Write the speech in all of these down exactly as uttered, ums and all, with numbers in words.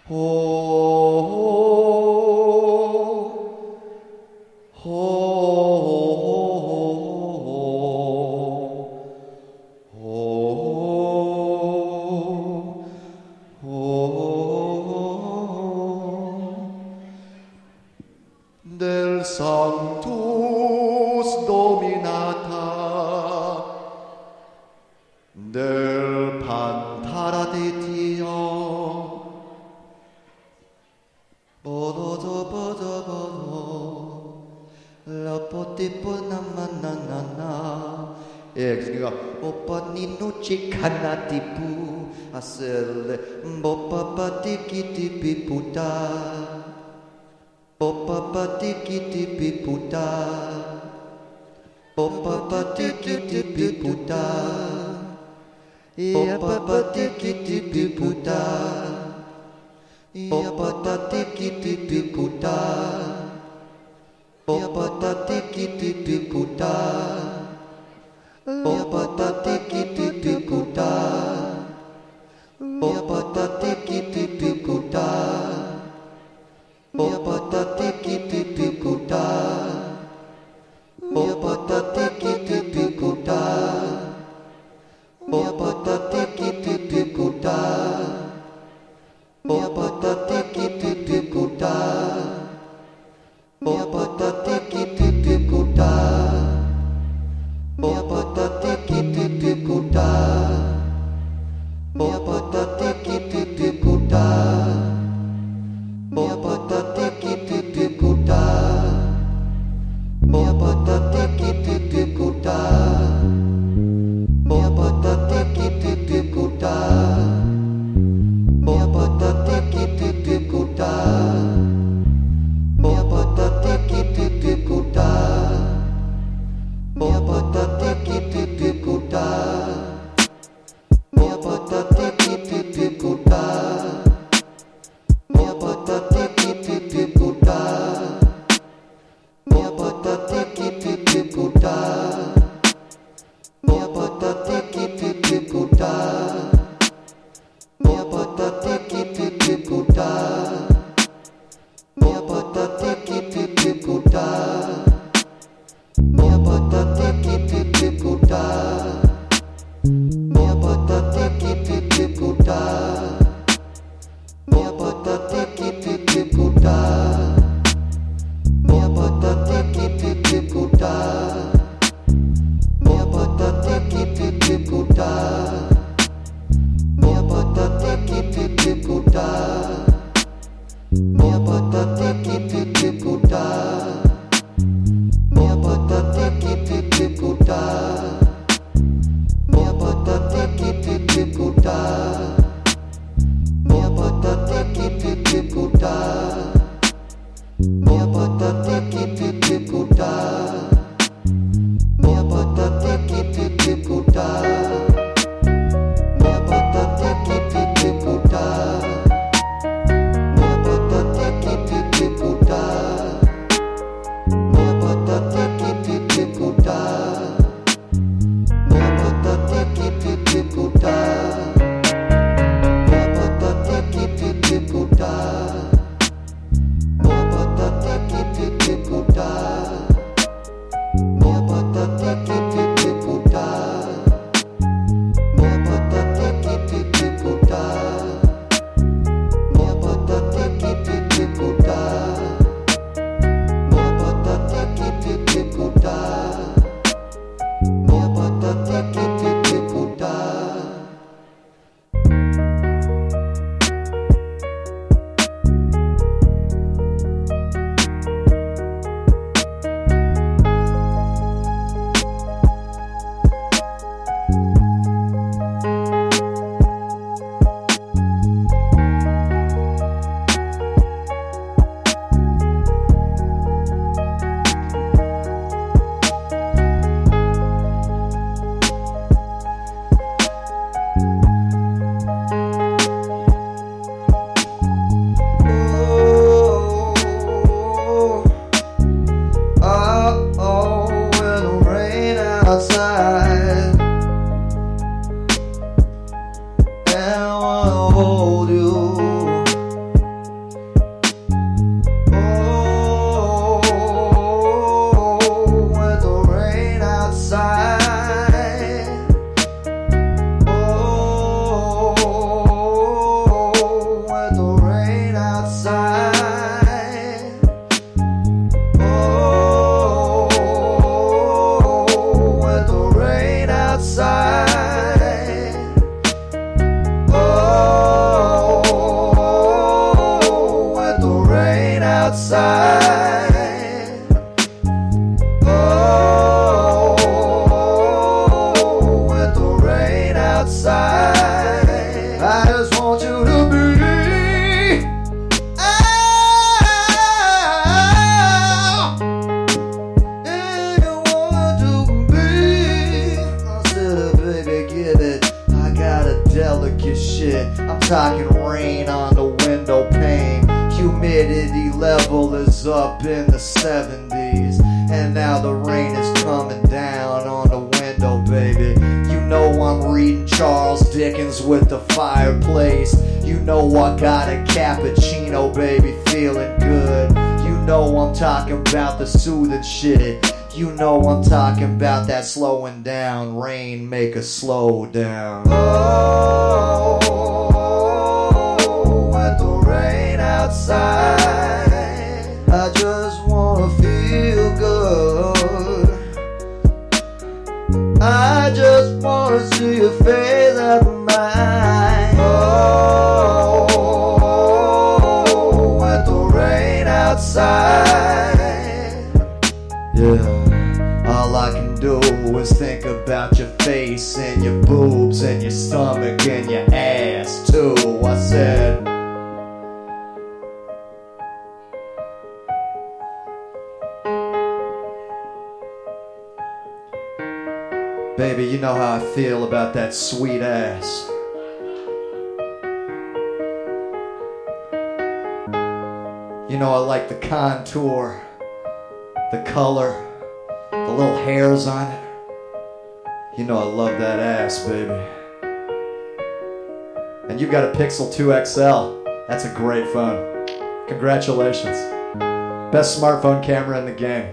ほうほうほうdel sanctus dominata del pantara de Dio bodo do bodo bodo la potipo na na na na na eh 그러니까 오빠 니노 치카나 티푸 아셀레 보빠빠 티키티피 puta 보빠빠 티키티피 puta 보빠빠 티키티피 puta 보빠빠 티키티피 puta 보빠빠 티키티피 puta 보빠빠 티키티피 puta 보빠빠 티키티피 puta 보빠빠 티키티피 puta 보빠빠 티키티피 puta 보빠빠 티키티피 puta 보빠빠 티키티피 puta 보빠빠 티키티피 puta 보빠빠 티키티피 puta 보빠빠 티키티피 puta 보빠빠 티키티피 puta 보빠빠 티키티피 puta 보빠빠 티키티피 puta 보빠빠 티키티피 puta 보빠빠 티키티피 up in the seventies, and now the rain is coming down on the window, baby. You know I'm reading Charles Dickens with the fireplace. You know I got a cappuccino, baby, feeling good. You know I'm talking about the soothing shit. You know I'm talking about that slowing down. Rain, make us slow down. Oh, with the rain outside, I just wanna feel good. I just wanna see your face out of mine. Oh, with the rain outside, yeah. All I can do is think about your face and your boobs and your stomach and your ass too. I said, baby, you know how I feel about that sweet ass. You know I like the contour, the color, the little hairs on it. You know I love that ass, baby. And you got a Pixel two X L. That's a great phone. Congratulations. Best smartphone camera in the game.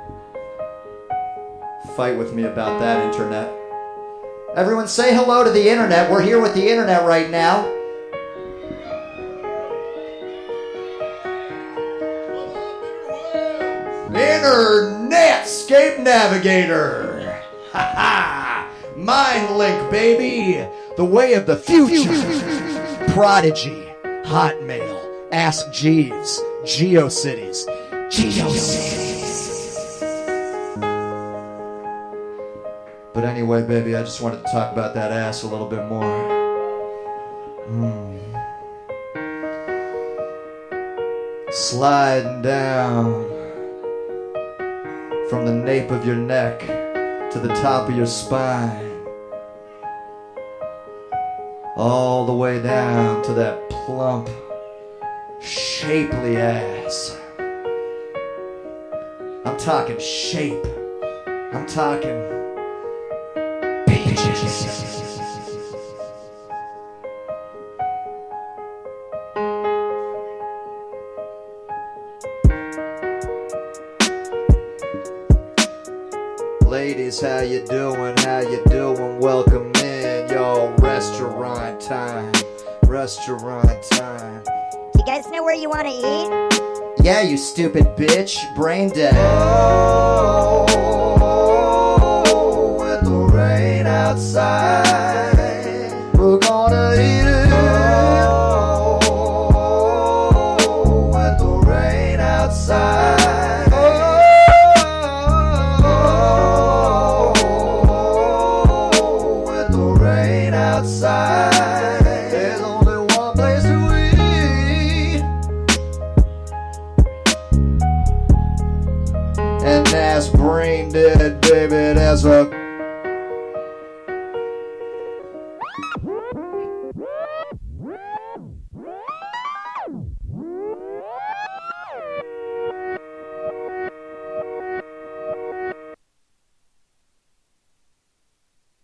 Fight with me about that, internet. Everyone say hello to the internet. We're here with the internet right now. Internetscape Navigator. Ha ha. MindLink, baby. The way of the future. Prodigy. Hotmail. Ask Jeeves. GeoCities. GeoCities. But anyway, baby, I just wanted to talk about that ass a little bit more. Mm. Sliding down from the nape of your neck to the top of your spine, all the way down to that plump, shapely ass. I'm talking shape. I'm talking peaches. Ladies, how you doing? How you doing? Welcome in, yo. Restaurant time. Restaurant time. You guys know where you want to eat? Yeah, you stupid bitch. Brain dead. Oh, with the rain outside, we're gonna eat it. Oh, with the rain outside. Outside, there's only one place to eat, and that's brain dead, baby. That's a